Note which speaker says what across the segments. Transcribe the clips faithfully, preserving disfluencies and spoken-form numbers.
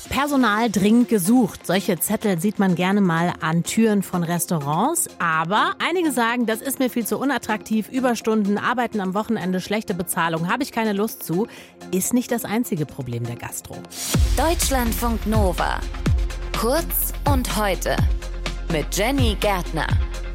Speaker 1: Personal dringend gesucht. Solche Zettel sieht man gerne mal an Türen von Restaurants. Aber einige sagen, das ist mir viel zu unattraktiv. Überstunden, Arbeiten am Wochenende, schlechte Bezahlung, habe ich keine Lust zu. Ist nicht das einzige Problem der Gastro.
Speaker 2: Deutschlandfunk Nova. Kurz und heute. Mit Jenny Gärtner.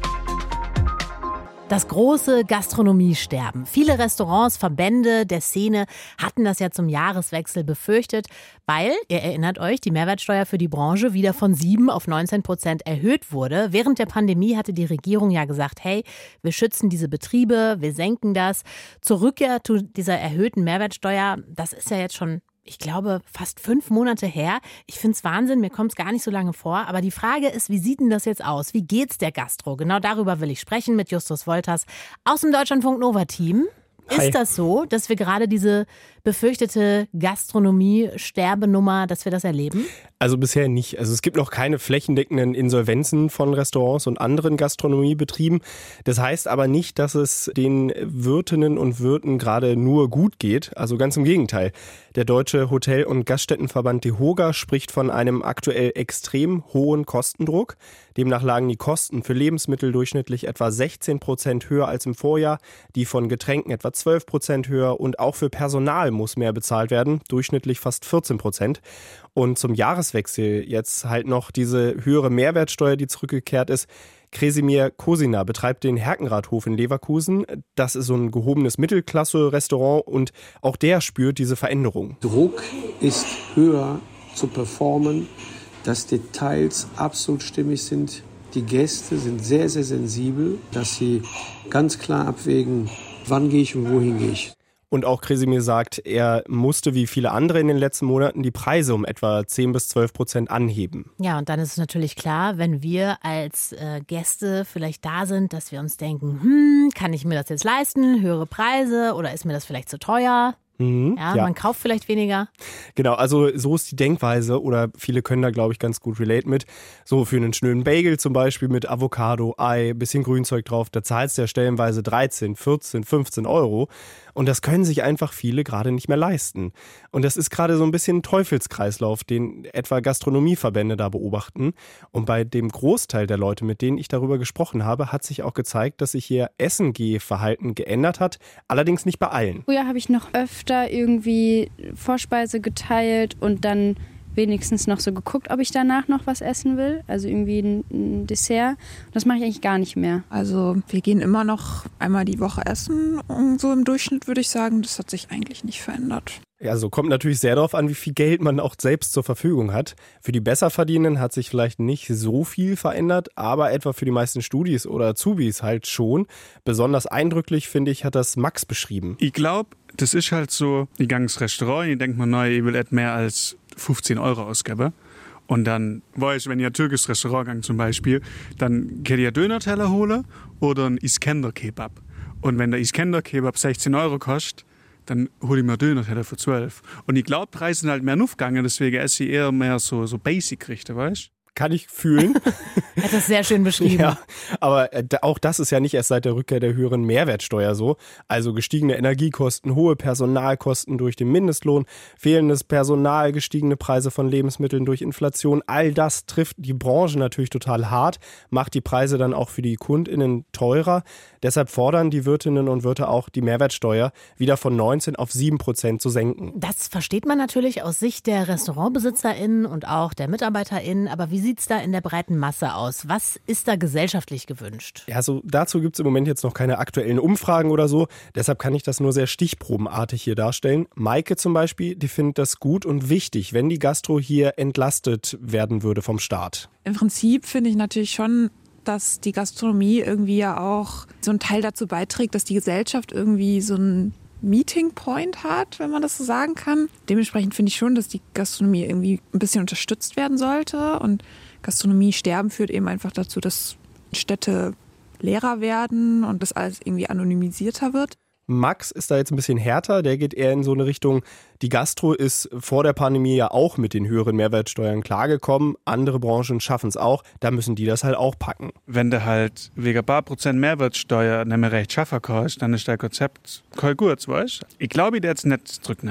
Speaker 1: Das große Gastronomiesterben. Viele Restaurants, Verbände der Szene hatten das ja zum Jahreswechsel befürchtet, weil, ihr erinnert euch, die Mehrwertsteuer für die Branche wieder von sieben auf neunzehn Prozent erhöht wurde. Während der Pandemie hatte die Regierung ja gesagt, hey, wir schützen diese Betriebe, wir senken das. Zur Rückkehr zu dieser erhöhten Mehrwertsteuer, das ist ja jetzt schon, ich glaube, fast fünf Monate her. Ich finde es Wahnsinn, mir kommt es gar nicht so lange vor. Aber die Frage ist, wie sieht denn das jetzt aus? Wie geht's der Gastro? Genau darüber will ich sprechen mit Justus Wolters aus dem Deutschlandfunk Nova-Team. Ist
Speaker 3: Hi.
Speaker 1: das so, dass wir gerade diese befürchtete Gastronomie-Sterbenummer, dass wir das erleben?
Speaker 3: Also bisher nicht. Also es gibt noch keine flächendeckenden Insolvenzen von Restaurants und anderen Gastronomiebetrieben. Das heißt aber nicht, dass es den Wirtinnen und Wirten gerade nur gut geht. Also ganz im Gegenteil. Der Deutsche Hotel- und Gaststättenverband DEHOGA spricht von einem aktuell extrem hohen Kostendruck. Demnach lagen die Kosten für Lebensmittel durchschnittlich etwa sechzehn Prozent höher als im Vorjahr, die von Getränken etwa zwölf Prozent höher und auch für Personal muss mehr bezahlt werden, durchschnittlich fast vierzehn Prozent. Und zum Jahreswechsel jetzt halt noch diese höhere Mehrwertsteuer, die zurückgekehrt ist. Kresimir Kosina betreibt den Herkenrathhof in Leverkusen. Das ist so ein gehobenes Mittelklasse-Restaurant und auch der spürt diese Veränderung.
Speaker 4: Druck ist höher zu performen, dass Details absolut stimmig sind. Die Gäste sind sehr, sehr sensibel, dass sie ganz klar abwägen, wann gehe ich und wohin gehe ich.
Speaker 3: Und auch Kresimir sagt, er musste wie viele andere in den letzten Monaten die Preise um etwa zehn bis zwölf Prozent anheben.
Speaker 1: Ja, und dann ist es natürlich klar, wenn wir als äh, Gäste vielleicht da sind, dass wir uns denken, hm, kann ich mir das jetzt leisten, höhere Preise oder ist mir das vielleicht zu teuer?
Speaker 3: Mhm,
Speaker 1: ja,
Speaker 3: ja,
Speaker 1: man kauft vielleicht weniger.
Speaker 3: Genau, also so ist die Denkweise oder viele können da, glaube ich, ganz gut relate mit. So für einen schnöden Bagel zum Beispiel mit Avocado, Ei, bisschen Grünzeug drauf, da zahlst du ja stellenweise dreizehn, vierzehn, fünfzehn Euro. Und das können sich einfach viele gerade nicht mehr leisten. Und das ist gerade so ein bisschen ein Teufelskreislauf, den etwa Gastronomieverbände da beobachten. Und bei dem Großteil der Leute, mit denen ich darüber gesprochen habe, hat sich auch gezeigt, dass sich ihr Essen-Geh-Verhalten geändert hat. Allerdings nicht bei allen.
Speaker 5: Früher habe ich noch öfter irgendwie Vorspeise geteilt und dann wenigstens noch so geguckt, ob ich danach noch was essen will. Also irgendwie ein, ein Dessert. Das mache ich eigentlich gar nicht mehr.
Speaker 6: Also wir gehen immer noch einmal die Woche essen. Und so im Durchschnitt würde ich sagen, das hat sich eigentlich nicht verändert.
Speaker 3: Also kommt natürlich sehr darauf an, wie viel Geld man auch selbst zur Verfügung hat. Für die Besserverdienenden hat sich vielleicht nicht so viel verändert, aber etwa für die meisten Studis oder Azubis halt schon. Besonders eindrücklich, finde ich, hat das Max beschrieben.
Speaker 7: Ich glaube, das ist halt so, ich gehe ins Restaurant und ich denke mir, neu, ich will nicht mehr als fünfzehn Euro ausgeben. Und dann weiß ich, wenn ich ein türkisches Restaurant gehe zum Beispiel, dann kann ich einen Döner-Teller holen oder einen Iskender-Kebab. Und wenn der Iskender-Kebab sechzehn Euro kostet, dann hole ich mir einen Döner-Teller für zwölf. Und ich glaube, Preise sind halt mehr aufgegangen, deswegen esse ich eher mehr so, so Basic-Gerichte, weißt du?
Speaker 3: Kann ich fühlen.
Speaker 1: Er hat das sehr schön beschrieben.
Speaker 3: Ja, aber auch das ist ja nicht erst seit der Rückkehr der höheren Mehrwertsteuer so. Also gestiegene Energiekosten, hohe Personalkosten durch den Mindestlohn, fehlendes Personal, gestiegene Preise von Lebensmitteln durch Inflation. All das trifft die Branche natürlich total hart, macht die Preise dann auch für die KundInnen teurer. Deshalb fordern die Wirtinnen und Wirte auch, die Mehrwertsteuer wieder von neunzehn auf sieben Prozent zu senken.
Speaker 1: Das versteht man natürlich aus Sicht der RestaurantbesitzerInnen und auch der MitarbeiterInnen. Aber wie sieht es da in der breiten Masse aus? Was ist da gesellschaftlich gewünscht?
Speaker 3: Ja, also dazu gibt es im Moment jetzt noch keine aktuellen Umfragen oder so. Deshalb kann ich das nur sehr stichprobenartig hier darstellen. Maike zum Beispiel, die findet das gut und wichtig, wenn die Gastro hier entlastet werden würde vom Staat.
Speaker 6: Im Prinzip finde ich natürlich schon, dass die Gastronomie irgendwie ja auch so einen Teil dazu beiträgt, dass die Gesellschaft irgendwie so einen Meeting Point hat, wenn man das so sagen kann. Dementsprechend finde ich schon, dass die Gastronomie irgendwie ein bisschen unterstützt werden sollte. Und Gastronomie sterben führt eben einfach dazu, dass Städte leerer werden und das alles irgendwie anonymisierter wird.
Speaker 3: Max ist da jetzt ein bisschen härter, der geht eher in so eine Richtung, die Gastro ist vor der Pandemie ja auch mit den höheren Mehrwertsteuern klargekommen, andere Branchen schaffen es auch, da müssen die das halt auch packen.
Speaker 7: Wenn du halt wegen ein paar Prozent Mehrwertsteuer nicht mehr recht schaffen kannst, dann ist dein Konzept kein gut, weißt du? Ich glaube, ich werde es nicht zurücknehmen.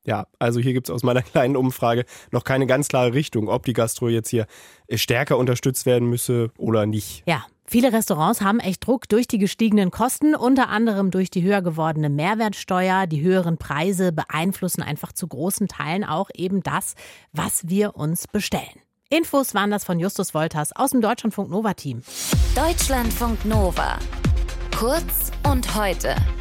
Speaker 3: Ja, also hier gibt es aus meiner kleinen Umfrage noch keine ganz klare Richtung, ob die Gastro jetzt hier stärker unterstützt werden müsse oder nicht.
Speaker 1: Ja, viele Restaurants haben echt Druck durch die gestiegenen Kosten, unter anderem durch die höher gewordene Mehrwertsteuer. Die höheren Preise beeinflussen einfach zu großen Teilen auch eben das, was wir uns bestellen. Infos waren das von Justus Wolters aus dem Deutschlandfunk Nova Team.
Speaker 2: Deutschlandfunk Nova. Kurz und heute.